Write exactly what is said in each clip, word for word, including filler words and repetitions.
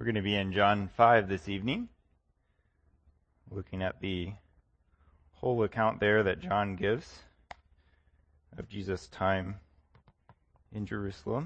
We're going to be in John five this evening, looking at the whole account there that John gives of Jesus' time in Jerusalem.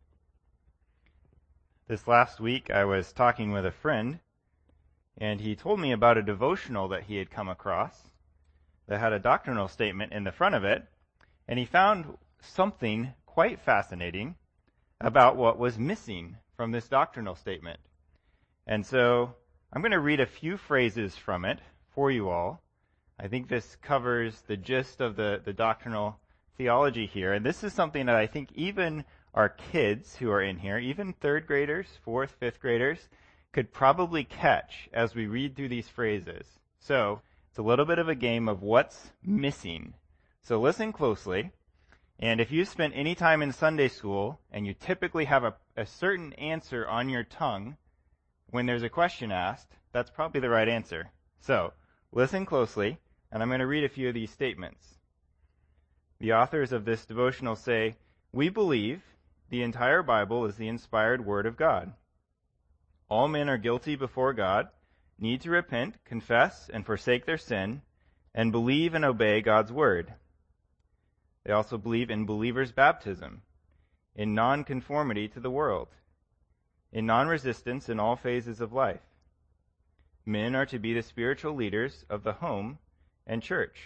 This last week I was talking with a friend, and he told me about a devotional that he had come across that had a doctrinal statement in the front of it, and he found something quite fascinating about what was missing from this doctrinal statement. And so I'm going to read a few phrases from it for you all. I think this covers the gist of the, the doctrinal theology here. And this is something that I think even our kids who are in here, even third graders, fourth, fifth graders, could probably catch as we read through these phrases. So it's a little bit of a game of what's missing. So listen closely. And if you spent any time in Sunday school and you typically have a, a certain answer on your tongue when there's a question asked, that's probably the right answer. So listen closely, and I'm going to read a few of these statements. The authors of this devotional say, "We believe the entire Bible is the inspired Word of God. All men are guilty before God, need to repent, confess, and forsake their sin, and believe and obey God's Word. They also believe in believers' baptism, in non-conformity to the world, in non-resistance in all phases of life. Men are to be the spiritual leaders of the home and church.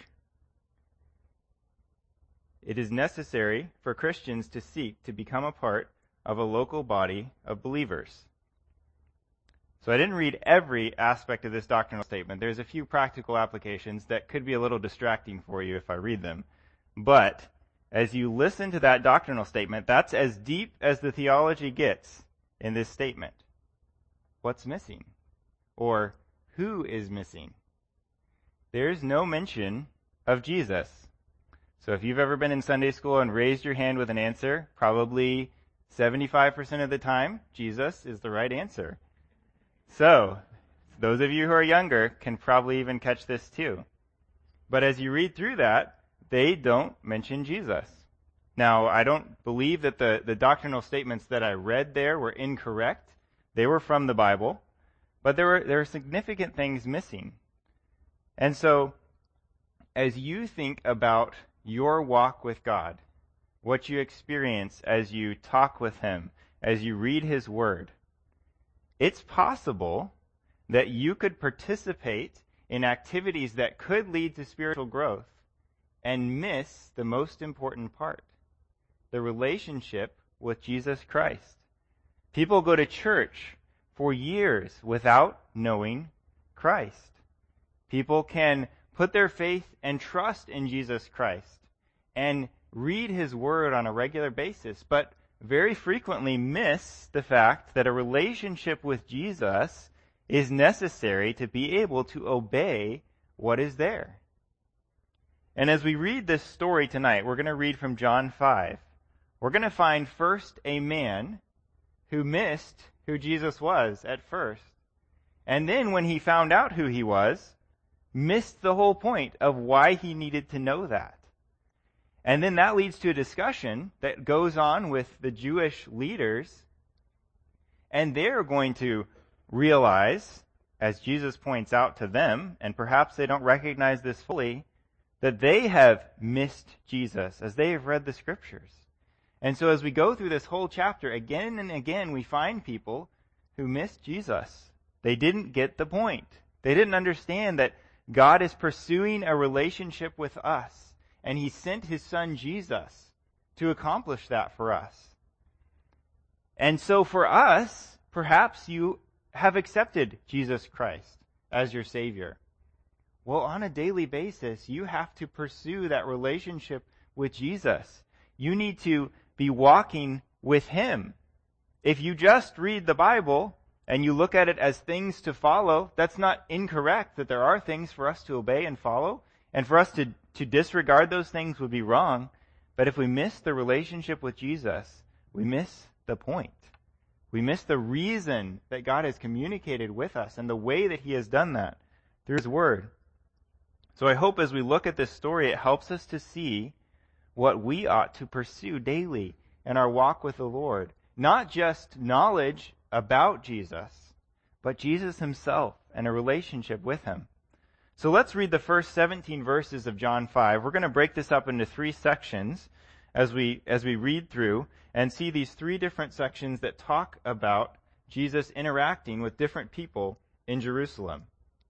It is necessary for Christians to seek to become a part of a local body of believers." So I didn't read every aspect of this doctrinal statement. There's a few practical applications that could be a little distracting for you if I read them. But as you listen to that doctrinal statement, that's as deep as the theology gets in this statement. What's missing? Or who is missing? There's no mention of Jesus. So if you've ever been in Sunday school and raised your hand with an answer, probably seventy-five percent of the time, Jesus is the right answer. So those of you who are younger can probably even catch this too. But as you read through that, they don't mention Jesus. Now, I don't believe that the, the doctrinal statements that I read there were incorrect. They were from the Bible, but there were there were significant things missing. And so, as you think about your walk with God, what you experience as you talk with Him, as you read His Word, it's possible that you could participate in activities that could lead to spiritual growth and miss the most important part, the relationship with Jesus Christ. People go to church for years without knowing Christ. People can put their faith and trust in Jesus Christ and read His Word on a regular basis, but very frequently miss the fact that a relationship with Jesus is necessary to be able to obey what is there. And as we read this story tonight, we're going to read from John five. We're going to find first a man who missed who Jesus was at first. And then when he found out who he was, missed the whole point of why he needed to know that. And then that leads to a discussion that goes on with the Jewish leaders. And they're going to realize, as Jesus points out to them, and perhaps they don't recognize this fully, that they have missed Jesus as they have read the Scriptures. And so as we go through this whole chapter, again and again, we find people who missed Jesus. They didn't get the point. They didn't understand that God is pursuing a relationship with us, and He sent His Son Jesus to accomplish that for us. And so for us, perhaps you have accepted Jesus Christ as your Savior. Well, on a daily basis, you have to pursue that relationship with Jesus. You need to be walking with Him. If you just read the Bible and you look at it as things to follow, that's not incorrect, that there are things for us to obey and follow, and for us to, to disregard those things would be wrong. But if we miss the relationship with Jesus, we miss the point. We miss the reason that God has communicated with us and the way that He has done that through His Word. So I hope as we look at this story, it helps us to see what we ought to pursue daily in our walk with the Lord. Not just knowledge about Jesus, but Jesus himself and a relationship with him. So let's read the first seventeen verses of John five. We're going to break this up into three sections as we as we read through and see these three different sections that talk about Jesus interacting with different people in Jerusalem.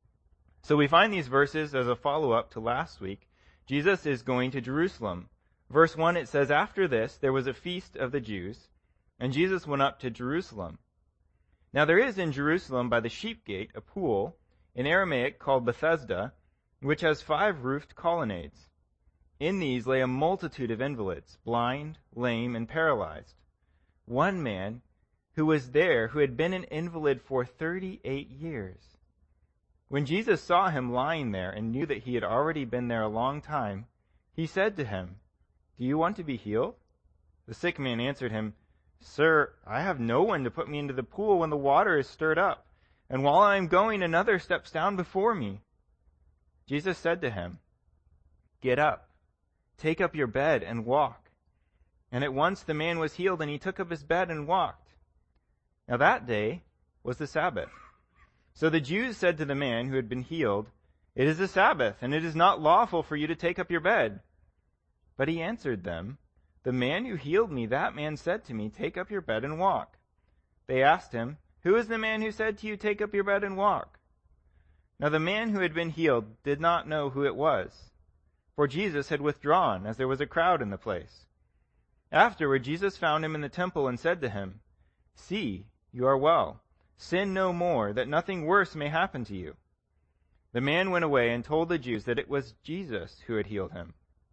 So we find these verses as a follow-up to last week. Jesus is going to Jerusalem. Verse one, it says, "After this, there was a feast of the Jews, and Jesus went up to Jerusalem. Now there is in Jerusalem by the sheep gate a pool, in Aramaic called Bethesda, which has five roofed colonnades. In these lay a multitude of invalids, blind, lame, and paralyzed. One man who was there, who had been an invalid for thirty-eight years. When Jesus saw him lying there and knew that he had already been there a long time, he said to him, 'Do you want to be healed?' The sick man answered him, 'Sir, I have no one to put me into the pool when the water is stirred up, and while I am going, another steps down before me.' Jesus said to him, 'Get up, take up your bed and walk.' And at once the man was healed, and he took up his bed and walked. Now that day was the Sabbath. So the Jews said to the man who had been healed, 'It is the Sabbath, and it is not lawful for you to take up your bed.' But he answered them, 'The man who healed me, that man said to me, Take up your bed and walk.' They asked him, 'Who is the man who said to you, Take up your bed and walk?' Now the man who had been healed did not know who it was, for Jesus had withdrawn, as there was a crowd in the place. Afterward Jesus found him in the temple and said to him, 'See, you are well. Sin no more, that nothing worse may happen to you.' The man went away and told the Jews that it was Jesus who had healed him.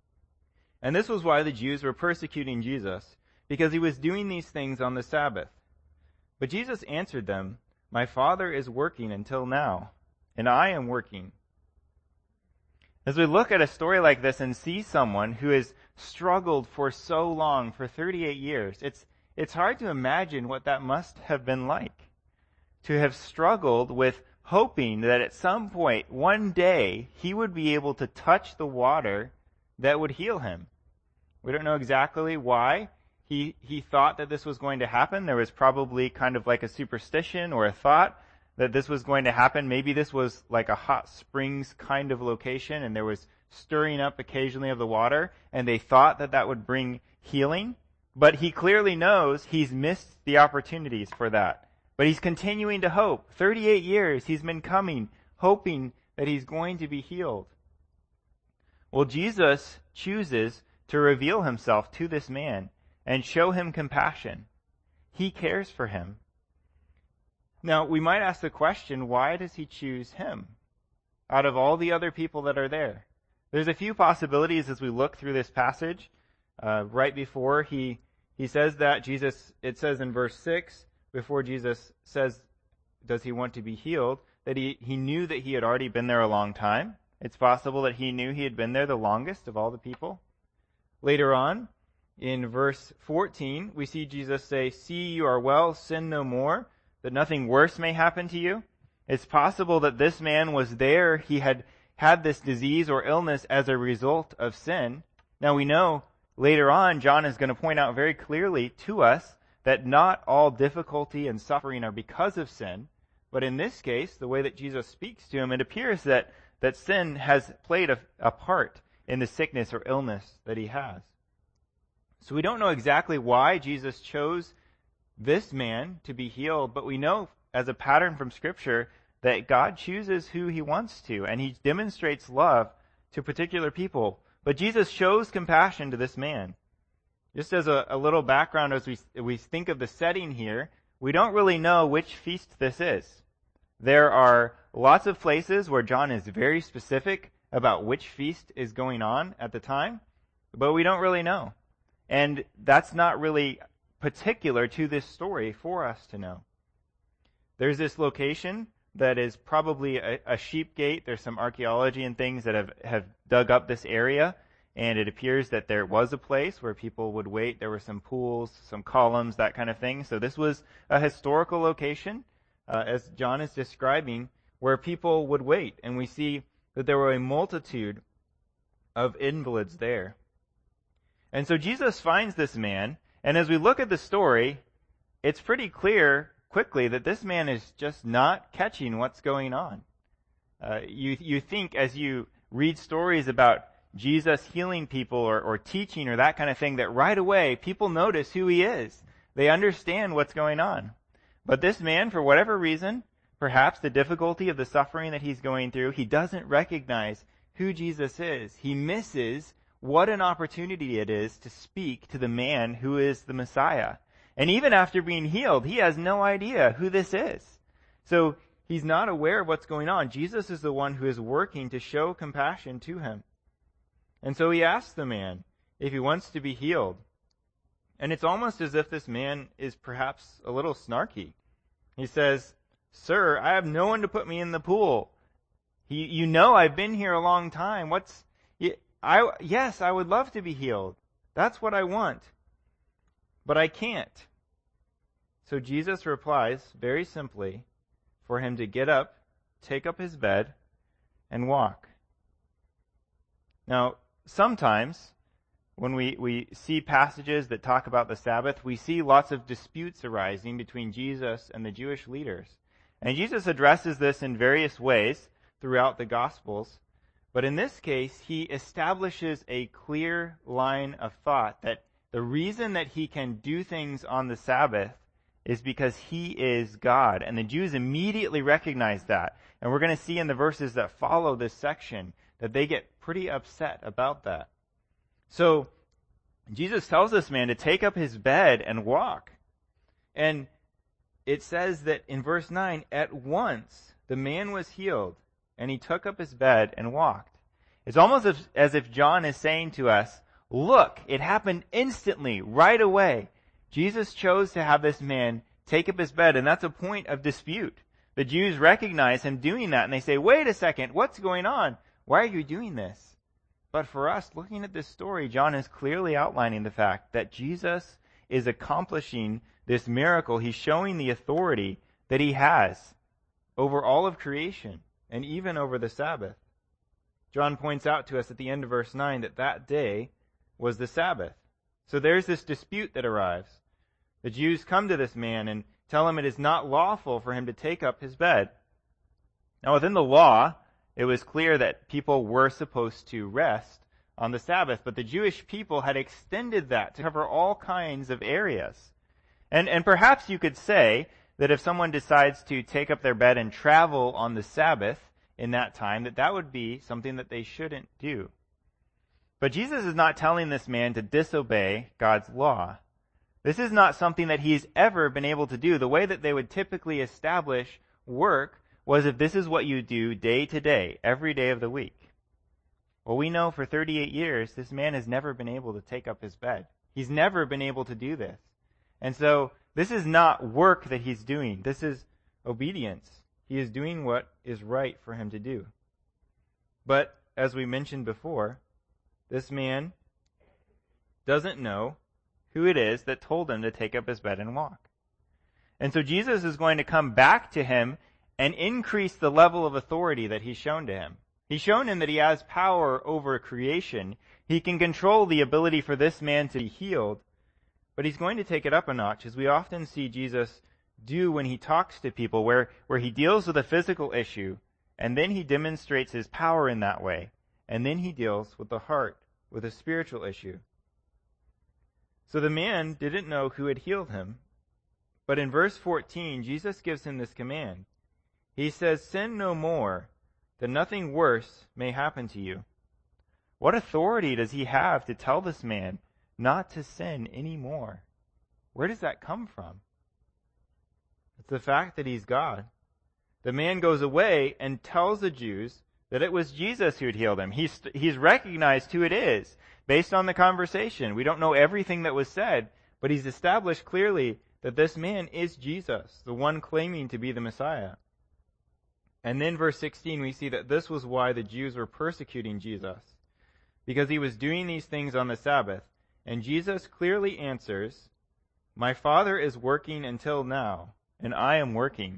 And this was why the Jews were persecuting Jesus, because he was doing these things on the Sabbath. But Jesus answered them, 'My Father is working until now, and I am working.'" As we look at a story like this and see someone who has struggled for so long, for thirty-eight years, it's it's hard to imagine what that must have been like. To have struggled with hoping that at some point, one day, he would be able to touch the water that would heal him. We don't know exactly why he he thought that this was going to happen. There was probably kind of like a superstition or a thought that this was going to happen. Maybe this was like a hot springs kind of location, and there was stirring up occasionally of the water, and they thought that that would bring healing. But he clearly knows he's missed the opportunities for that. But he's continuing to hope. thirty-eight years he's been coming, hoping that he's going to be healed. Well, Jesus chooses to reveal himself to this man and show him compassion. He cares for him. Now, we might ask the question, why does he choose him out of all the other people that are there? There's a few possibilities as we look through this passage. Uh, right before he he says that, Jesus, it says in verse six, before Jesus says, does he want to be healed, that he, he knew that he had already been there a long time. It's possible that he knew he had been there the longest of all the people. Later on, in verse fourteen, we see Jesus say, "See, you are well, sin no more, that nothing worse may happen to you." It's possible that this man was there, he had had this disease or illness as a result of sin. Now we know later on, John is going to point out very clearly to us that not all difficulty and suffering are because of sin. But in this case, the way that Jesus speaks to him, it appears that, that sin has played a, a part in the sickness or illness that he has. So we don't know exactly why Jesus chose this man to be healed, but we know as a pattern from Scripture that God chooses who he wants to, and he demonstrates love to particular people. But Jesus shows compassion to this man. Just as a, a little background, as we, we think of the setting here, we don't really know which feast this is. There are lots of places where John is very specific about which feast is going on at the time, but we don't really know. And that's not really particular to this story for us to know. There's this location that is probably a, a sheep gate. There's some archaeology and things that have, have dug up this area, and it appears that there was a place where people would wait. There were some pools, some columns, that kind of thing. So this was a historical location, uh, as John is describing, where people would wait. And we see that there were a multitude of invalids there. And so Jesus finds this man, and as we look at the story, it's pretty clear quickly that this man is just not catching what's going on. Uh, you, you think as you read stories about Jesus healing people or, or teaching or that kind of thing, that right away people notice who he is. They understand what's going on. But this man, for whatever reason, perhaps the difficulty of the suffering that he's going through, he doesn't recognize who Jesus is. He misses what an opportunity it is to speak to the man who is the Messiah. And even after being healed, he has no idea who this is. So he's not aware of what's going on. Jesus is the one who is working to show compassion to him. And so he asks the man if he wants to be healed. And it's almost as if this man is perhaps a little snarky. He says, "Sir, I have no one to put me in the pool. He, you know I've been here a long time. What's... I, yes, I would love to be healed. That's what I want. But I can't." So Jesus replies very simply for him to get up, take up his bed, and walk. Now, sometimes when we, we see passages that talk about the Sabbath, we see lots of disputes arising between Jesus and the Jewish leaders. And Jesus addresses this in various ways throughout the Gospels. But in this case, he establishes a clear line of thought that the reason that he can do things on the Sabbath is because he is God. And the Jews immediately recognize that. And we're going to see in the verses that follow this section that they get pretty upset about that. So Jesus tells this man to take up his bed and walk. And it says that in verse nine, at once the man was healed, and he took up his bed and walked. It's almost as, as if John is saying to us, look, it happened instantly, right away. Jesus chose to have this man take up his bed, and that's a point of dispute. The Jews recognize him doing that, and they say, wait a second, what's going on? Why are you doing this? But for us, looking at this story, John is clearly outlining the fact that Jesus is accomplishing this miracle. He's showing the authority that he has over all of creation and even over the Sabbath. John points out to us at the end of verse nine that that day was the Sabbath. So there's this dispute that arrives. The Jews come to this man and tell him it is not lawful for him to take up his bed. Now within the law, it was clear that people were supposed to rest on the Sabbath, but the Jewish people had extended that to cover all kinds of areas. And, and perhaps you could say that if someone decides to take up their bed and travel on the Sabbath in that time, that that would be something that they shouldn't do. But Jesus is not telling this man to disobey God's law. This is not something that he's ever been able to do. The way that they would typically establish work was if this is what you do day to day, every day of the week. Well, we know for thirty-eight years, this man has never been able to take up his bed. He's never been able to do this. And so, this is not work that he's doing. This is obedience. He is doing what is right for him to do. But, as we mentioned before, this man doesn't know who it is that told him to take up his bed and walk. And so Jesus is going to come back to him and increase the level of authority that he's shown to him. He's shown him that he has power over creation. He can control the ability for this man to be healed. But he's going to take it up a notch, as we often see Jesus do when he talks to people, where, where he deals with a physical issue, and then he demonstrates his power in that way. And then he deals with the heart, with a spiritual issue. So the man didn't know who had healed him. But in verse fourteen, Jesus gives him this command. He says, sin no more, that nothing worse may happen to you. What authority does he have to tell this man not to sin anymore? Where does that come from? It's the fact that he's God. The man goes away and tells the Jews that it was Jesus who had healed him. He's, he's recognized who it is based on the conversation. We don't know everything that was said, but he's established clearly that this man is Jesus, the one claiming to be the Messiah. And then verse sixteen, we see that this was why the Jews were persecuting Jesus, because he was doing these things on the Sabbath. And Jesus clearly answers, my Father is working until now, and I am working.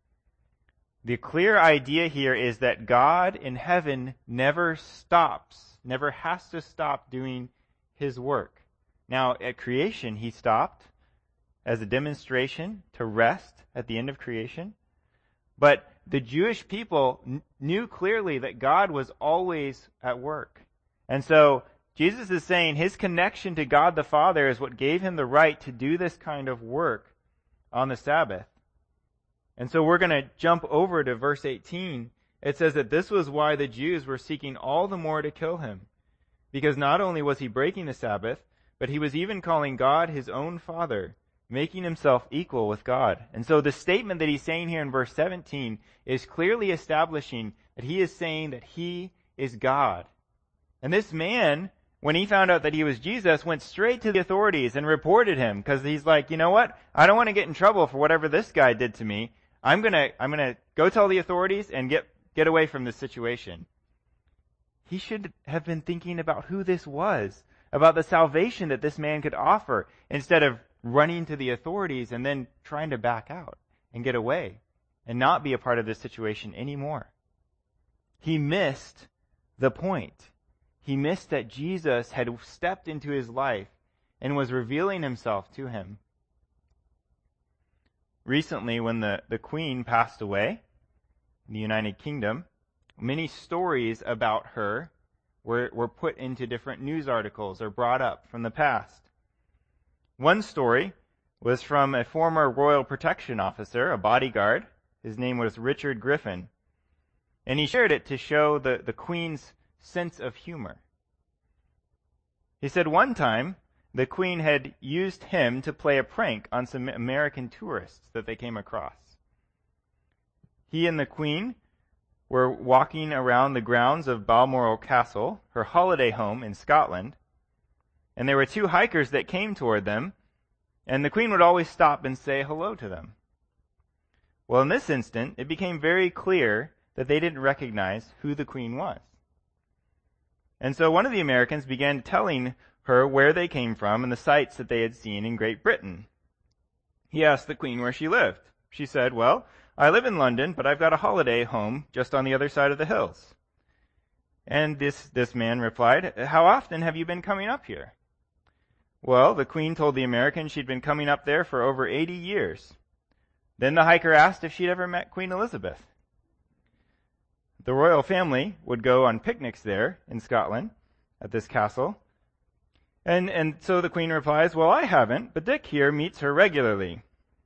The clear idea here is that God in heaven never stops, never has to stop doing his work. Now, at creation, he stopped. as a demonstration to rest at the end of creation. But the Jewish people n- knew clearly that God was always at work. And so Jesus is saying his connection to God the Father is what gave him the right to do this kind of work on the Sabbath. And so we're going to jump over to verse eighteen. It says that this was why the Jews were seeking all the more to kill him. Because not only was he breaking the Sabbath, but he was even calling God his own Father, making himself equal with God. And so the statement that he's saying here in verse seventeen is clearly establishing that he is saying that he is God. And this man, when he found out that he was Jesus, went straight to the authorities and reported him, because he's like, you know what? I don't want to get in trouble for whatever this guy did to me. I'm gonna, I'm gonna go tell the authorities and get, get away from this situation. He should have been thinking about who this was, about the salvation that this man could offer, instead of running to the authorities and then trying to back out and get away and not be a part of this situation anymore. He missed the point. He missed that Jesus had stepped into his life and was revealing himself to him. Recently, when the, the Queen passed away in the United Kingdom, many stories about her were, were put into different news articles or brought up from the past. One story was from a former royal protection officer, a bodyguard. His name was Richard Griffin. And he shared it to show the, the Queen's sense of humor. He said one time the Queen had used him to play a prank on some American tourists that they came across. He and the Queen were walking around the grounds of Balmoral Castle, her holiday home in Scotland, and there were two hikers that came toward them, and the Queen would always stop and say hello to them. Well, in this instant, it became very clear that they didn't recognize who the Queen was. And so one of the Americans began telling her where they came from and the sights that they had seen in Great Britain. He asked the Queen where she lived. She said, well, I live in London, but I've got a holiday home just on the other side of the hills. And this, this man replied, how often have you been coming up here? Well, the Queen told the American she'd been coming up there for over eighty years. Then the hiker asked if she'd ever met Queen Elizabeth. The royal family would go on picnics there in Scotland at this castle. And, and so the Queen replies, well, I haven't, but Dick here meets her regularly.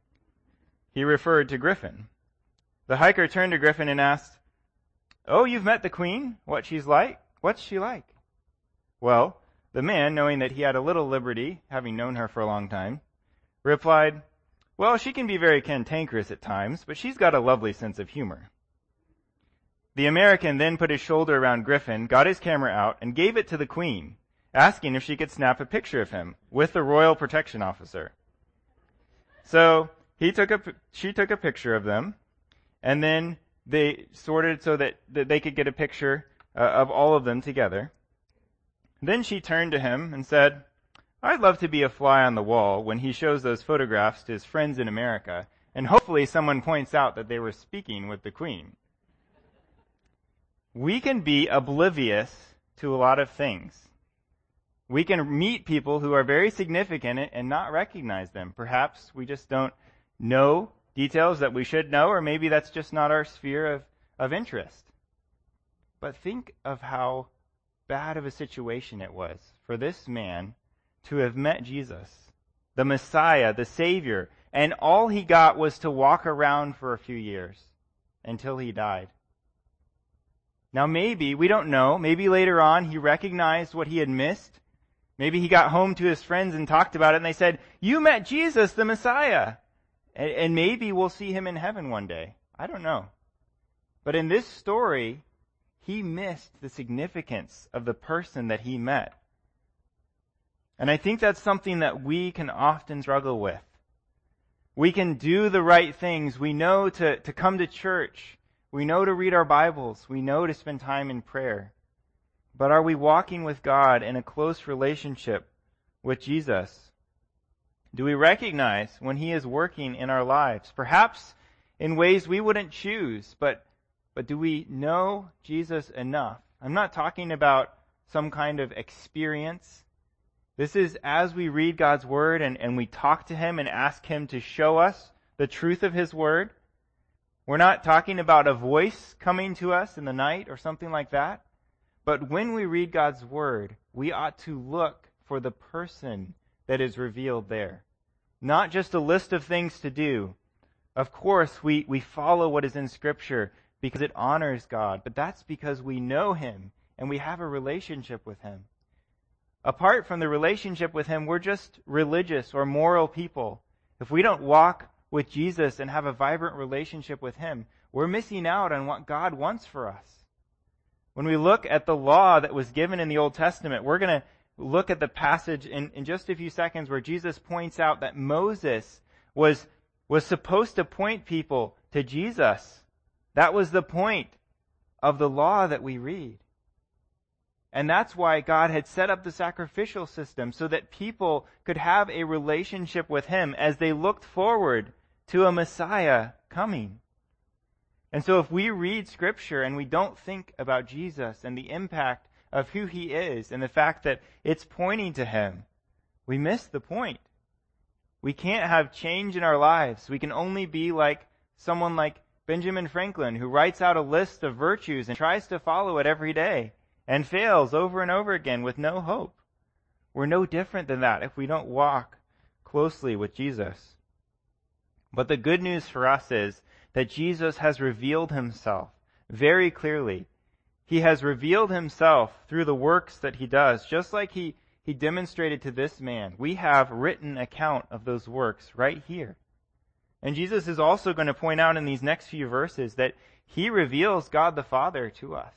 He referred to Griffin. The hiker turned to Griffin and asked, oh, you've met the Queen? What she's like? What's she like? Well, the man, knowing that he had a little liberty, having known her for a long time, replied, well, she can be very cantankerous at times, but she's got a lovely sense of humor. The American then put his shoulder around Griffin, got his camera out, and gave it to the Queen, asking if she could snap a picture of him with the royal protection officer. So he took a, she took a picture of them, and then they sorted so that, that they could get a picture uh, of all of them together. Then she turned to him and said, I'd love to be a fly on the wall when he shows those photographs to his friends in America, and hopefully someone points out that they were speaking with the Queen. We can be oblivious to a lot of things. We can meet people who are very significant and not recognize them. Perhaps we just don't know details that we should know, or maybe that's just not our sphere of, of interest. But think of how bad of a situation it was for this man to have met Jesus, the Messiah, the Savior, and all he got was to walk around for a few years until he died. Now maybe, we don't know, maybe later on he recognized what he had missed. Maybe he got home to his friends and talked about it and they said, you met Jesus, the Messiah. And, and maybe we'll see him in heaven one day. I don't know. But in this story, he missed the significance of the person that he met. And I think that's something that we can often struggle with. We can do the right things. We know to, to come to church. We know to read our Bibles. We know to spend time in prayer. But are we walking with God in a close relationship with Jesus? Do we recognize when he is working in our lives? Perhaps in ways we wouldn't choose, but, but do we know Jesus enough? I'm not talking about some kind of experience This is as we read God's Word and, and we talk to Him and ask Him to show us the truth of His Word. We're not talking about a voice coming to us in the night or something like that. But when we read God's Word, we ought to look for the person that is revealed there. Not just a list of things to do. Of course, we, we follow what is in Scripture because it honors God, but that's because we know Him and we have a relationship with Him. Apart from the relationship with Him, we're just religious or moral people. If we don't walk with Jesus and have a vibrant relationship with Him, we're missing out on what God wants for us. When we look at the law that was given in the Old Testament, we're going to look at the passage in, in just a few seconds where Jesus points out that Moses was, was supposed to point people to Jesus. That was the point of the law that we read. And that's why God had set up the sacrificial system, so that people could have a relationship with Him as they looked forward to a Messiah coming. And so if we read Scripture and we don't think about Jesus and the impact of who He is and the fact that it's pointing to Him, we miss the point. We can't have change in our lives. We can only be like someone like Benjamin Franklin, who writes out a list of virtues and tries to follow it every day and fails over and over again with no hope. We're no different than that if we don't walk closely with Jesus. But the good news for us is that Jesus has revealed Himself very clearly. He has revealed Himself through the works that He does, just like He, he demonstrated to this man. We have written account of those works right here. And Jesus is also going to point out in these next few verses that He reveals God the Father to us.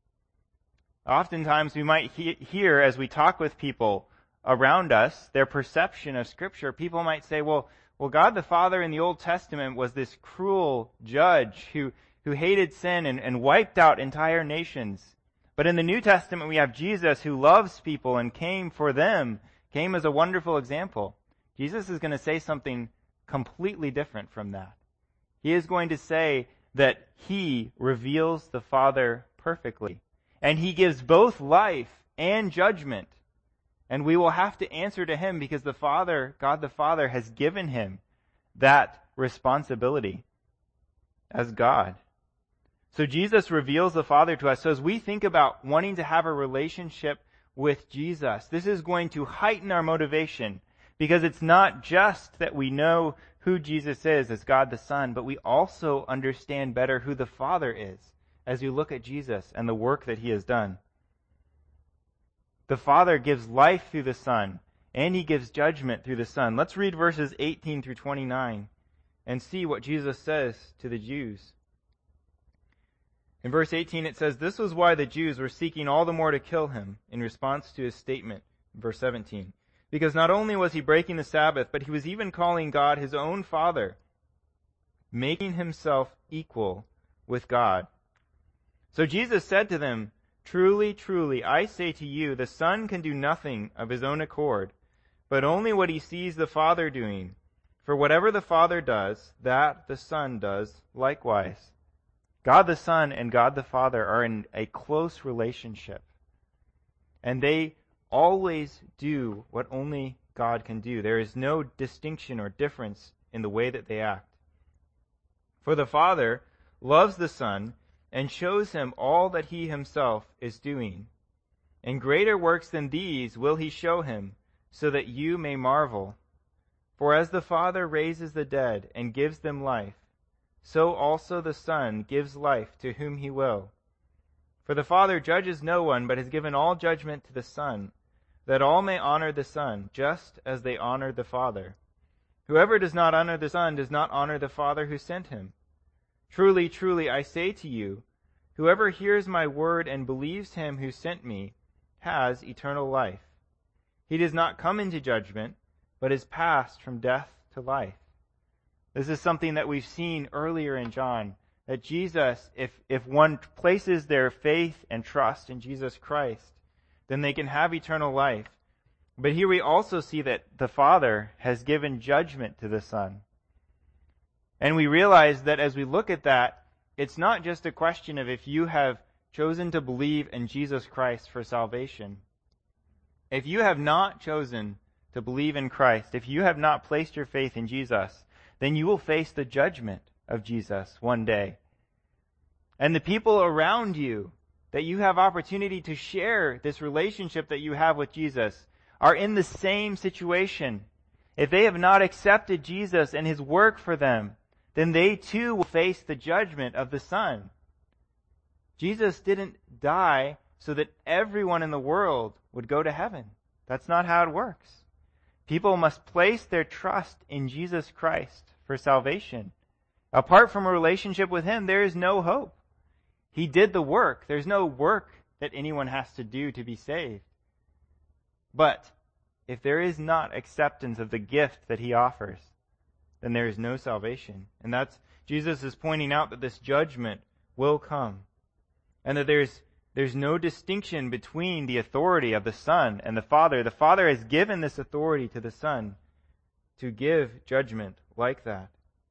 Oftentimes we might he- hear as we talk with people around us, their perception of Scripture, people might say, well, well, God the Father in the Old Testament was this cruel judge who, who hated sin and, and wiped out entire nations. But in the New Testament we have Jesus who loves people and came for them, came as a wonderful example. Jesus is going to say something completely different from that. He is going to say that He reveals the Father perfectly. And He gives both life and judgment. And we will have to answer to Him because the Father, God the Father, has given Him that responsibility as God. So Jesus reveals the Father to us. So as we think about wanting to have a relationship with Jesus, this is going to heighten our motivation, because it's not just that we know who Jesus is as God the Son, but we also understand better who the Father is as we look at Jesus and the work that He has done. The Father gives life through the Son, and He gives judgment through the Son. Let's read verses eighteen through twenty-nine and see what Jesus says to the Jews. In verse eighteen it says, "This was why the Jews were seeking all the more to kill Him," in response to His statement, verse seventeen. "Because not only was He breaking the Sabbath, but He was even calling God His own Father, making Himself equal with God." So Jesus said to them, "Truly, truly, I say to you, the Son can do nothing of His own accord, but only what He sees the Father doing. For whatever the Father does, that the Son does likewise." God the Son and God the Father are in a close relationship. And they always do what only God can do. There is no distinction or difference in the way that they act. For the Father loves the Son and shows Him all that He Himself is doing. And greater works than these will He show Him, so that you may marvel. For as the Father raises the dead and gives them life, so also the Son gives life to whom He will. For the Father judges no one, but has given all judgment to the Son, that all may honor the Son, just as they honor the Father. Whoever does not honor the Son does not honor the Father who sent Him. Truly, truly, I say to you, whoever hears my word and believes Him who sent me has eternal life. He does not come into judgment, but is passed from death to life. This is something that we've seen earlier in John, that Jesus, if, if one places their faith and trust in Jesus Christ, then they can have eternal life. But here we also see that the Father has given judgment to the Son. And we realize that as we look at that, it's not just a question of if you have chosen to believe in Jesus Christ for salvation. If you have not chosen to believe in Christ, if you have not placed your faith in Jesus, then you will face the judgment of Jesus one day. And the people around you that you have opportunity to share this relationship that you have with Jesus are in the same situation. If they have not accepted Jesus and His work for them, then they too will face the judgment of the Son. Jesus didn't die so that everyone in the world would go to heaven. That's not how it works. People must place their trust in Jesus Christ for salvation. Apart from a relationship with Him, there is no hope. He did the work. There's no work that anyone has to do to be saved. But if there is not acceptance of the gift that He offers, then there is no salvation. And that's, Jesus is pointing out that this judgment will come. And that there's there's no distinction between the authority of the Son and the Father. The Father has given this authority to the Son to give judgment like that.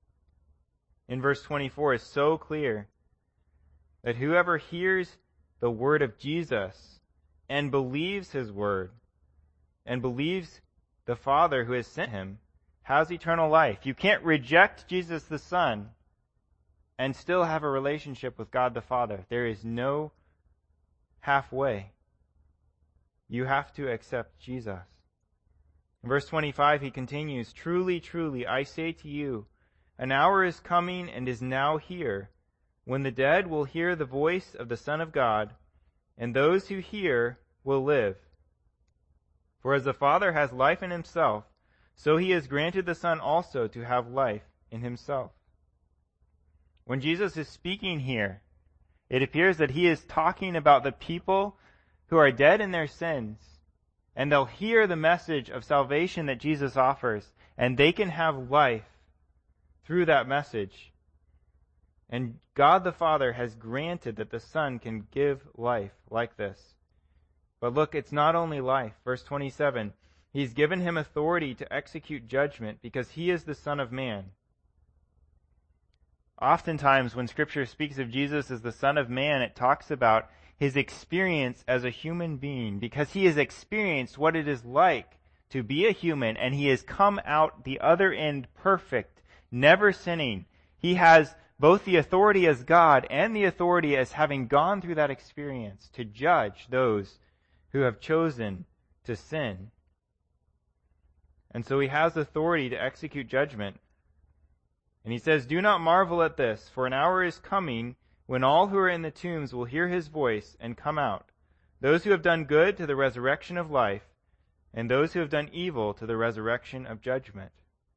In verse twenty-four is so clear that whoever hears the word of Jesus and believes His word and believes the Father who has sent Him has eternal life. You can't reject Jesus the Son and still have a relationship with God the Father. There is no halfway. You have to accept Jesus. In verse twenty-five, he continues, "Truly, truly, I say to you, an hour is coming and is now here, when the dead will hear the voice of the Son of God, and those who hear will live. For as the Father has life in Himself, so He has granted the Son also to have life in Himself." When Jesus is speaking here, it appears that He is talking about the people who are dead in their sins, and they'll hear the message of salvation that Jesus offers, and they can have life through that message. And God the Father has granted that the Son can give life like this. But look, it's not only life. Verse twenty-seven, He's given Him authority to execute judgment because He is the Son of Man. Oftentimes, when Scripture speaks of Jesus as the Son of Man, it talks about His experience as a human being, because He has experienced what it is like to be a human, and He has come out the other end perfect, never sinning. He has both the authority as God and the authority as having gone through that experience to judge those who have chosen to sin. And so He has authority to execute judgment. And He says, "Do not marvel at this, for an hour is coming when all who are in the tombs will hear His voice and come out, those who have done good to the resurrection of life, and those who have done evil to the resurrection of judgment."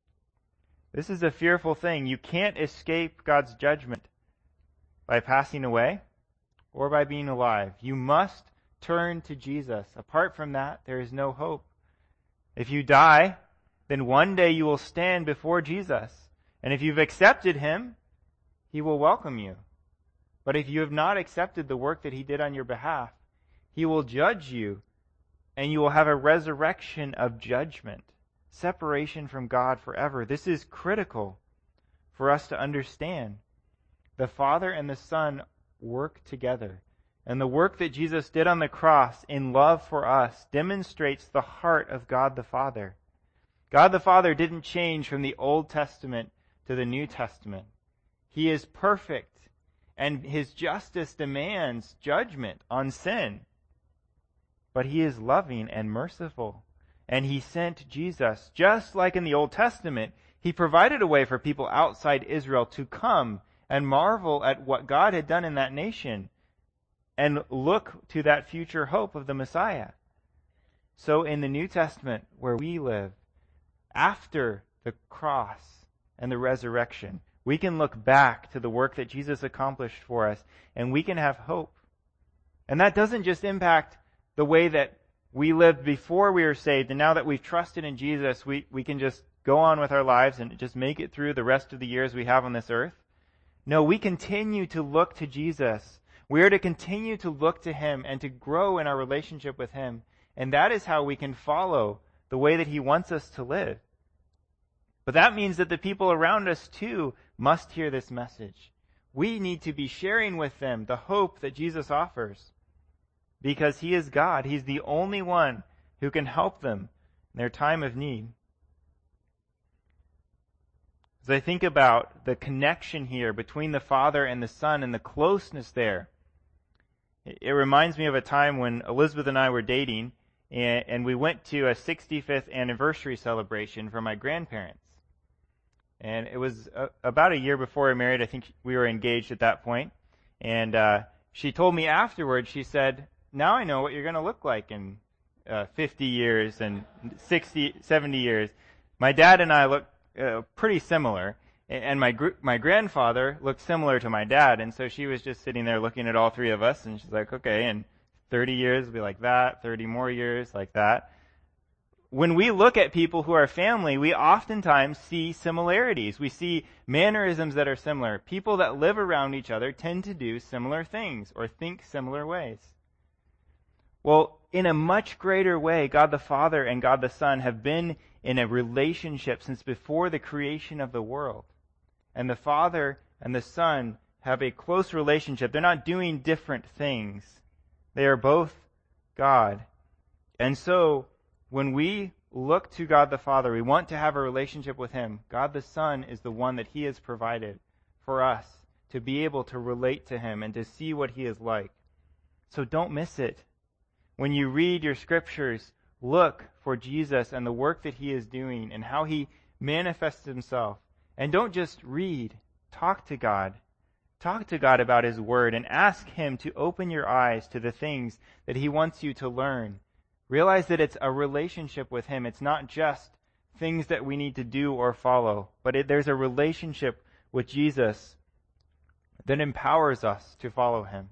This is a fearful thing. You can't escape God's judgment by passing away or by being alive. You must turn to Jesus. Apart from that, there is no hope. If you die, then one day you will stand before Jesus. And if you've accepted Him, He will welcome you. But if you have not accepted the work that He did on your behalf, He will judge you, and you will have a resurrection of judgment, separation from God forever. This is critical for us to understand. The Father and the Son work together. And the work that Jesus did on the cross in love for us demonstrates the heart of God the Father. God the Father didn't change from the Old Testament to the New Testament. He is perfect, and His justice demands judgment on sin. But He is loving and merciful, and He sent Jesus. Just like in the Old Testament, He provided a way for people outside Israel to come and marvel at what God had done in that nation and look to that future hope of the Messiah. So in the New Testament, where we live, after the cross and the resurrection, we can look back to the work that Jesus accomplished for us, and we can have hope. And that doesn't just impact the way that we lived before we were saved, and now that we've trusted in Jesus, we, we can just go on with our lives and just make it through the rest of the years we have on this earth. No, we continue to look to Jesus. We are to continue to look to Him and to grow in our relationship with Him. And that is how we can follow the way that He wants us to live. But that means that the people around us too must hear this message. We need to be sharing with them the hope that Jesus offers, because He is God. He's the only one who can help them in their time of need. As I think about the connection here between the Father and the Son and the closeness there, it reminds me of a time when Elizabeth and I were dating, and, and we went to a sixty-fifth anniversary celebration for my grandparents. And it was a, about a year before we married. I think we were engaged at that point. And uh, she told me afterwards, she said, now I know what you're going to look like in uh, fifty years and sixty, seventy years. My dad and I look uh, pretty similar. And my gr- my grandfather looked similar to my dad, and so she was just sitting there looking at all three of us, and she's like, okay, in thirty years it'll be like that, thirty more years like that. When we look at people who are family, we oftentimes see similarities. We see mannerisms that are similar. People that live around each other tend to do similar things or think similar ways. Well, in a much greater way, God the Father and God the Son have been in a relationship since before the creation of the world. And the Father and the Son have a close relationship. They're not doing different things. They are both God. And so, when we look to God the Father, we want to have a relationship with Him. God the Son is the one that He has provided for us to be able to relate to Him and to see what He is like. So don't miss it. When you read your scriptures, look for Jesus and the work that He is doing and how He manifests Himself. And don't just read. Talk to God. Talk to God about His Word and ask Him to open your eyes to the things that He wants you to learn. Realize that it's a relationship with Him. It's not just things that we need to do or follow, but it, there's a relationship with Jesus that empowers us to follow Him.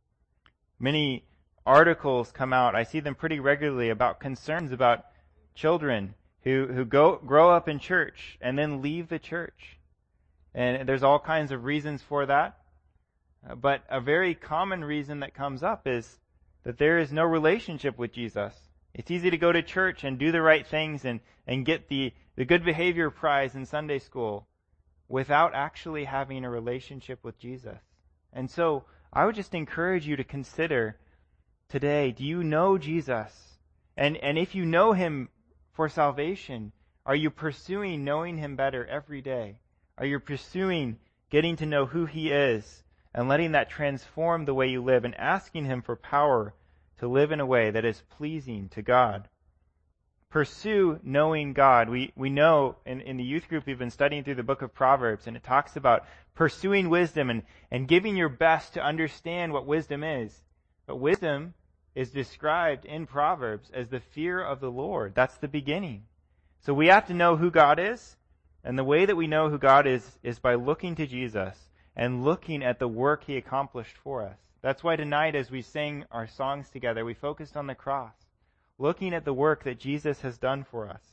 Many articles come out, I see them pretty regularly, about concerns about children who, who go grow up in church and then leave the church. And there's all kinds of reasons for that. Uh, but a very common reason that comes up is that there is no relationship with Jesus. It's easy to go to church and do the right things and, and get the, the good behavior prize in Sunday school without actually having a relationship with Jesus. And so I would just encourage you to consider today, do you know Jesus? And, and if you know Him for salvation, are you pursuing knowing Him better every day? Are you pursuing getting to know who He is and letting that transform the way you live and asking Him for power to live in a way that is pleasing to God? Pursue knowing God. We we know in, in the youth group we've been studying through the book of Proverbs, and it talks about pursuing wisdom and, and giving your best to understand what wisdom is. But wisdom is described in Proverbs as the fear of the Lord. That's the beginning. So we have to know who God is, and the way that we know who God is is by looking to Jesus and looking at the work He accomplished for us. That's why tonight as we sang our songs together, we focused on the cross, looking at the work that Jesus has done for us.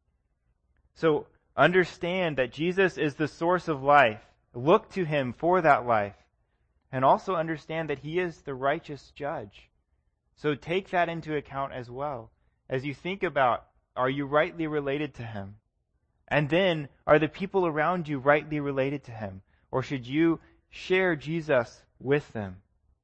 So understand that Jesus is the source of life. Look to Him for that life. And also understand that He is the righteous judge. So take that into account as well. As you think about, are you rightly related to Him? And then, are the people around you rightly related to Him? Or should you share Jesus with them?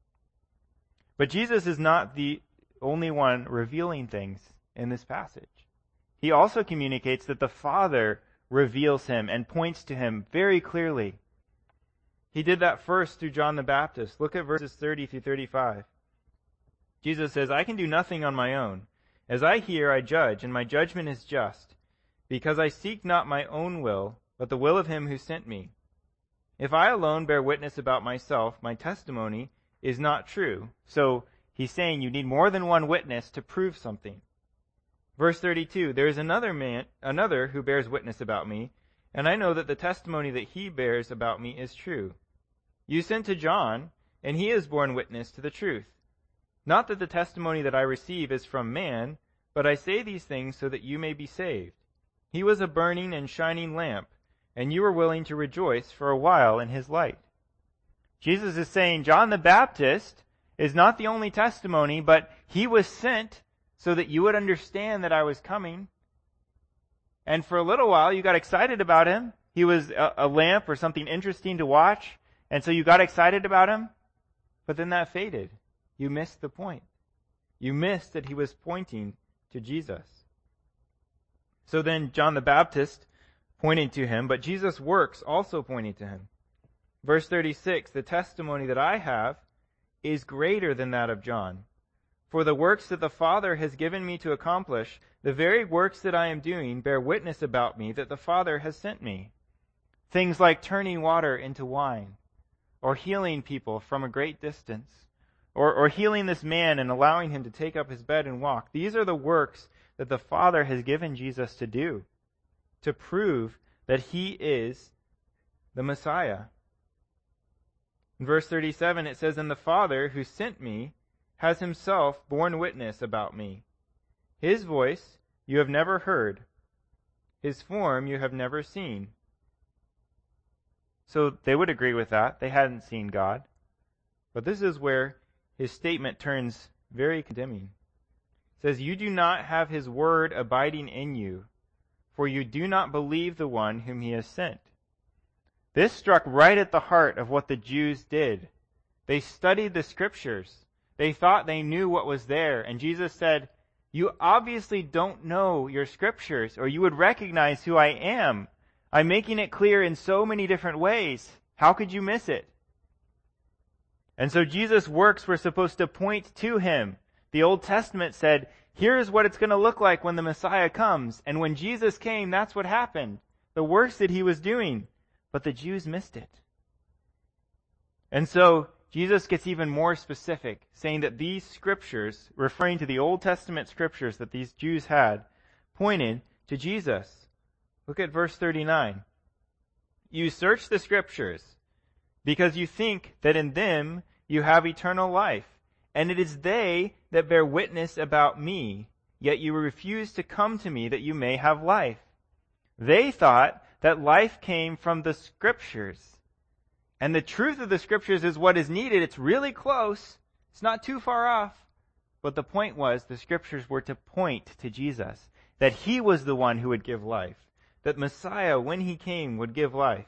But Jesus is not the only one revealing things in this passage. He also communicates that the Father reveals Him and points to Him very clearly. He did that first through John the Baptist. Look at verses thirty through thirty-five. Jesus says, I can do nothing on my own. As I hear, I judge, and my judgment is just, because I seek not my own will, but the will of Him who sent me. If I alone bear witness about myself, my testimony is not true. So he's saying you need more than one witness to prove something. Verse thirty-two, there is another man, another who bears witness about me, and I know that the testimony that he bears about me is true. You sent to John, and he has borne witness to the truth. Not that the testimony that I receive is from man, but I say these things so that you may be saved. He was a burning and shining lamp, and you were willing to rejoice for a while in his light. Jesus is saying John the Baptist is not the only testimony, but he was sent so that you would understand that I was coming. And for a little while, you got excited about him. He was a, a lamp or something interesting to watch, and so you got excited about him. But then that faded. You missed the point. You missed that he was pointing to Jesus. So then John the Baptist pointed to him, but Jesus' works also pointed to him. Verse thirty-six, the testimony that I have is greater than that of John. For the works that the Father has given me to accomplish, the very works that I am doing bear witness about me that the Father has sent me. Things like turning water into wine, or healing people from a great distance, or, or healing this man and allowing him to take up his bed and walk. These are the works that the Father has given Jesus to do, to prove that he is the Messiah. In verse thirty-seven, it says, and the Father who sent me has himself borne witness about me. His voice you have never heard. His form you have never seen. So they would agree with that. They hadn't seen God. But this is where his statement turns very condemning. It says, you do not have his word abiding in you, for you do not believe the one whom he has sent. This struck right at the heart of what the Jews did. They studied the scriptures. They thought they knew what was there. And Jesus said, you obviously don't know your scriptures, or you would recognize who I am. I'm making it clear in so many different ways. How could you miss it? And so Jesus' works were supposed to point to him. The Old Testament said, here's what it's going to look like when the Messiah comes. And when Jesus came, that's what happened. The works that he was doing. But the Jews missed it. And so Jesus gets even more specific, saying that these scriptures, referring to the Old Testament scriptures that these Jews had, pointed to Jesus. Look at verse thirty-nine. You search the scriptures because you think that in them you have eternal life, and it is they that bear witness about me, yet you refuse to come to me that you may have life. They thought that life came from the scriptures. And the truth of the scriptures is what is needed. It's really close. It's not too far off. But the point was the scriptures were to point to Jesus, that he was the one who would give life, that Messiah, when he came, would give life.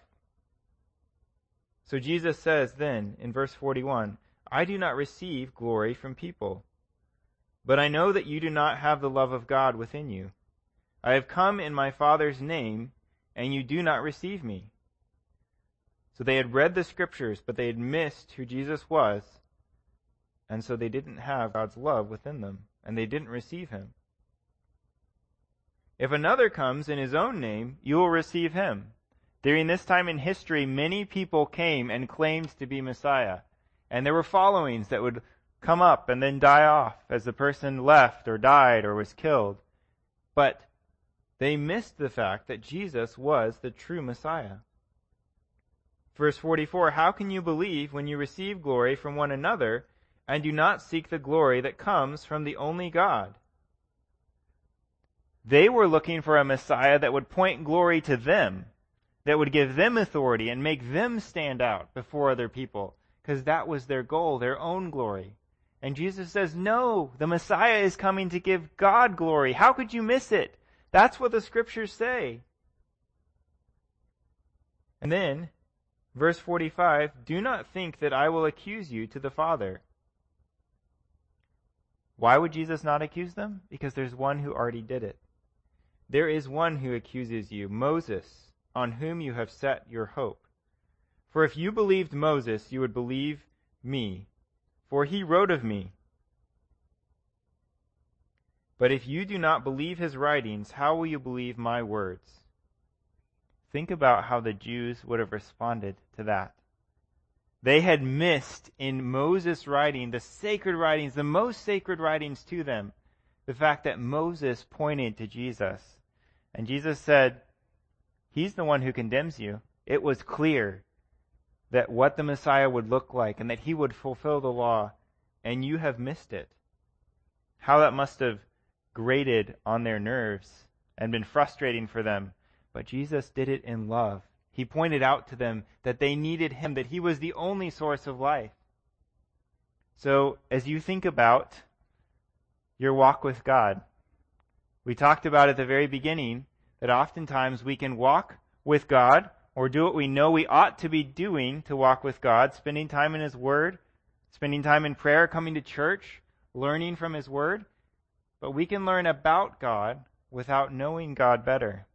So Jesus says then in verse forty-one, I do not receive glory from people, but I know that you do not have the love of God within you. I have come in my Father's name, and you do not receive me. So they had read the scriptures, but they had missed who Jesus was, and so they didn't have God's love within them, and they didn't receive him. If another comes in his own name, you will receive him. During this time in history, many people came and claimed to be Messiah, and there were followings that would come up and then die off as the person left or died or was killed. But they missed the fact that Jesus was the true Messiah. Verse forty-four, how can you believe when you receive glory from one another and do not seek the glory that comes from the only God? They were looking for a Messiah that would point glory to them, that would give them authority and make them stand out before other people, because that was their goal, their own glory. And Jesus says, no, the Messiah is coming to give God glory. How could you miss it? That's what the scriptures say. And then, verse forty-five, do not think that I will accuse you to the Father. Why would Jesus not accuse them? Because there's one who already did it. There is one who accuses you, Moses, on whom you have set your hope. For if you believed Moses, you would believe me, for he wrote of me. But if you do not believe his writings, how will you believe my words? Think about how the Jews would have responded to that. They had missed in Moses' writing, the sacred writings, the most sacred writings to them, the fact that Moses pointed to Jesus. And Jesus said, he's the one who condemns you. It was clear that what the Messiah would look like and that he would fulfill the law, and you have missed it. How that must have grated on their nerves and been frustrating for them. But Jesus did it in love. He pointed out to them that they needed him, that he was the only source of life. So as you think about your walk with God, we talked about at the very beginning that oftentimes we can walk with God or do what we know we ought to be doing to walk with God, spending time in his word, spending time in prayer, coming to church, learning from his word. but we can learn about God without knowing God better.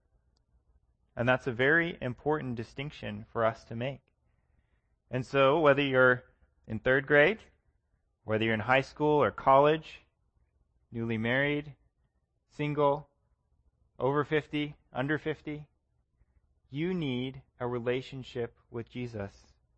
And that's a very important distinction for us to make. And so, whether you're in third grade, whether you're in high school or college, newly married, single, over fifty, under fifty, you need a relationship with Jesus.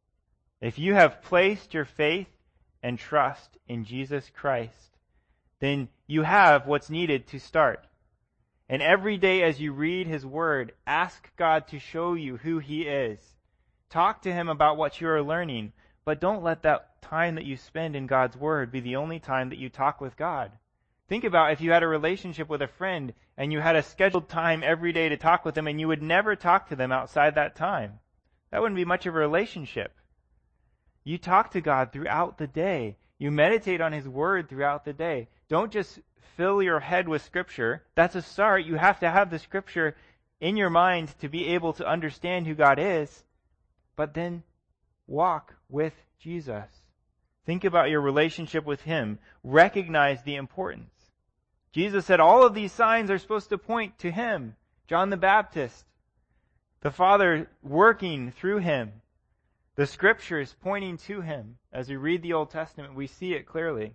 If you have placed your faith and trust in Jesus Christ, then you have what's needed to start. And every day as you read His Word, ask God to show you who He is. Talk to Him about what you are learning, but don't let that time that you spend in God's Word be the only time that you talk with God. Think about if you had a relationship with a friend and you had a scheduled time every day to talk with them and you would never talk to them outside that time. That wouldn't be much of a relationship. You talk to God throughout the day. You meditate on His Word throughout the day. Don't just fill your head with Scripture. That's a start. You have to have the Scripture in your mind to be able to understand who God is. But then walk with Jesus. Think about your relationship with Him. Recognize the importance. Jesus said all of these signs are supposed to point to Him. John the Baptist, the Father working through Him. The Scriptures pointing to Him. As we read the Old Testament, we see it clearly.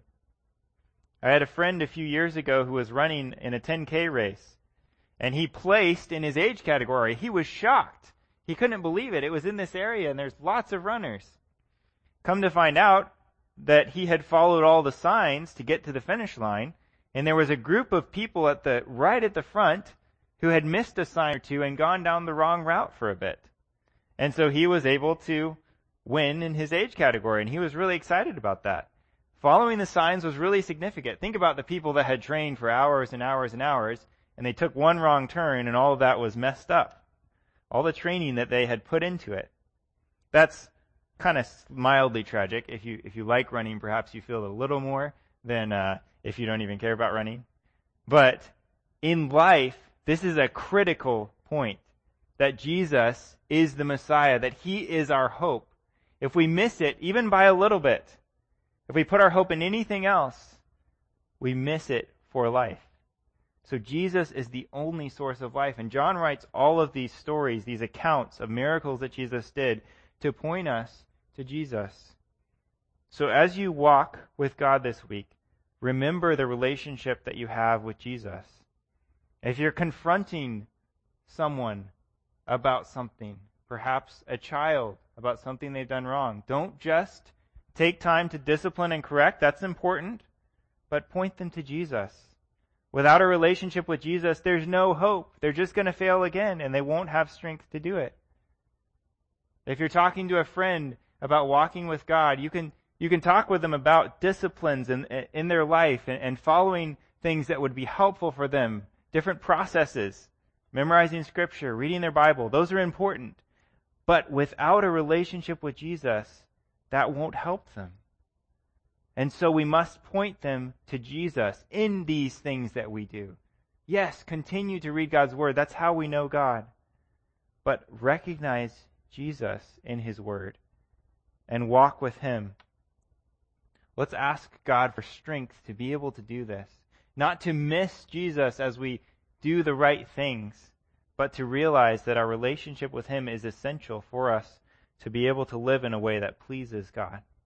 I had a friend a few years ago who was running in a ten K race, and he placed in his age category. He was shocked. He couldn't believe it. It was in this area, and there's lots of runners. Come to find out that he had followed all the signs to get to the finish line, and there was a group of people at the right at the front who had missed a sign or two and gone down the wrong route for a bit. And so he was able to win in his age category, and he was really excited about that. Following the signs was really significant. Think about the people that had trained for hours and hours and hours, and they took one wrong turn, and all of that was messed up. All the training that they had put into it. That's kind of mildly tragic. If you if you like running, perhaps you feel a little more than uh, if you don't even care about running. But in life, this is a critical point, that Jesus is the Messiah, that He is our hope. If we miss it, even by a little bit, if we put our hope in anything else, we miss it for life. So Jesus is the only source of life. And John writes all of these stories, these accounts of miracles that Jesus did, to point us to Jesus. So as you walk with God this week, remember the relationship that you have with Jesus. If you're confronting someone about something, perhaps a child about something they've done wrong, don't just take time to discipline and correct. That's important. But point them to Jesus. Without a relationship with Jesus, there's no hope. They're just going to fail again, and they won't have strength to do it. If you're talking to a friend about walking with God, you can you can talk with them about disciplines in, in their life and, and following things that would be helpful for them, different processes, memorizing Scripture, reading their Bible. Those are important. But without a relationship with Jesus, that won't help them. And so we must point them to Jesus in these things that we do. Yes, continue to read God's Word. That's how we know God. But recognize Jesus in His Word and walk with Him. Let's ask God for strength to be able to do this. Not to miss Jesus as we do the right things, but to realize that our relationship with Him is essential for us to be able to live in a way that pleases God.